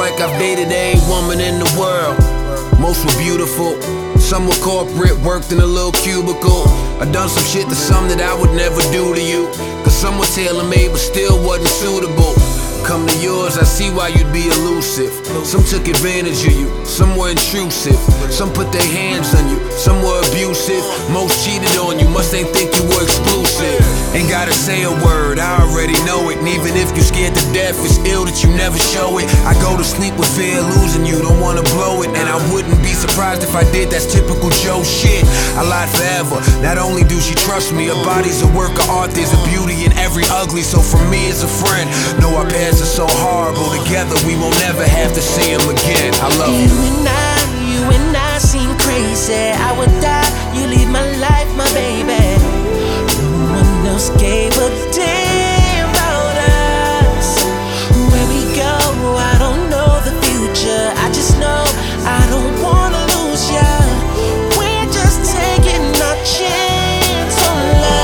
like I've dated every woman in the world. Most were beautiful, some were corporate, worked in a little cubicle. I done some shit to some that I would never do to you, cause some were tailor-made but still wasn't suitable. Come to yours, I see why you'd be elusive. Some took advantage of you, some were intrusive. Some put their hands on you, some were abusive. Most cheated on you, must ain't think you were exclusive. Ain't gotta say a word, I already know it. And even if you scared to death, it's ill that you never show it. I go to sleep with fear of losing you, don't wanna blow it. And I wouldn't be surprised if I did, that's typical Joe shit. I lied forever, not only do she trust me, her body's a work of art, there's a beauty in every ugly. So for me as a friend, know our past is so horrible. Together we won't never have to see him again. I love you. You and I seem crazy. I would die, you leave my life, my baby. No one else gave a damn about us. Where we go, I don't know the future. I just know I don't wanna lose ya. We're just taking our chance on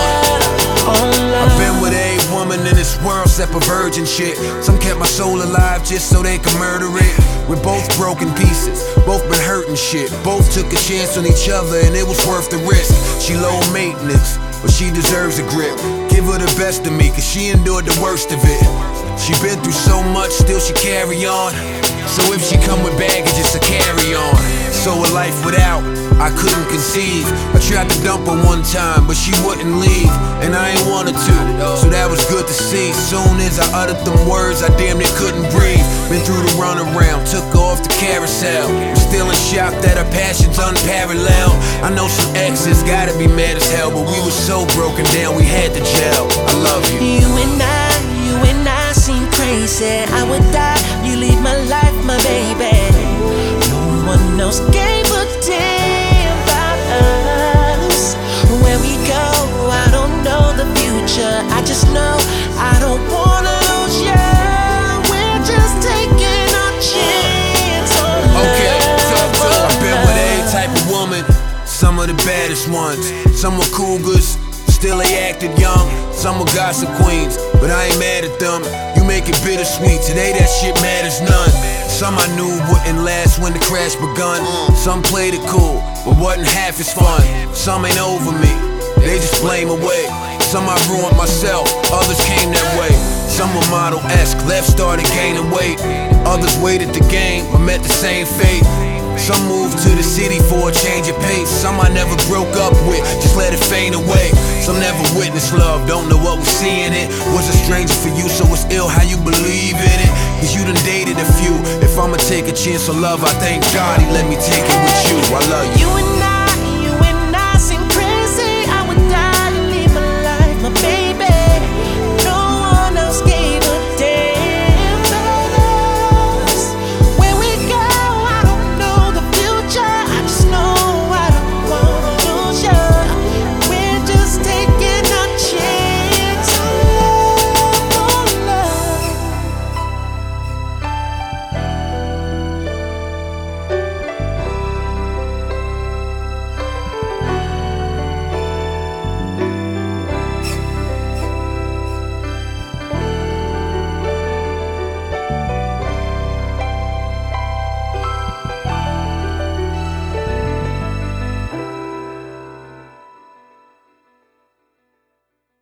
love. I've been with a woman in this world, except for virgin shit. Some kept my soul alive just so they could murder it. We're both broken pieces, both been hurting shit. Both took a chance on each other and it was worth the risk. She low maintenance, but she deserves a grip. Give her the best of me, cause she endured the worst of it. She been through so much, still she carry on. So if she come with baggage, it's a carry on. So a life without, I couldn't conceive. I tried to dump her one time, but she wouldn't leave, and I ain't wanted to, so that was good to see. Soon as I uttered them words, I damn near couldn't breathe. Been through the runaround, took her off the carousel. I'm still in shock that our passion's unparalleled. I know some exes gotta be mad as hell, but we were so broken down, we had to gel. I love you. You and I seem crazy. I would die, you leave my life, my baby. No one else gave a damn about us. Where we go, I don't know the future. I just know I don't wanna lose you. We're just taking our chance on love. Okay, I've been with every type of woman, some of the baddest ones. Some were cougars, still they acted young. Some were gossip queens, but I ain't mad at them. You make it bittersweet, today that shit matters none. Some I knew wouldn't last when the crash begun. Some played it cool, but wasn't half as fun. Some ain't over me, they just blame away. Some I ruined myself, others came that way. Some were model-esque, left started gaining weight. Others waited the game, but met the same fate. Some moved to the city for a change of pace. Some I never broke up with, just let it fade away. Some never witnessed love, don't know what was seeing it. Was a stranger for you, so it's ill how you believe in it. Cause you done dated a few. If I'ma take a chance on love, I thank God he let me take it with you. I love you.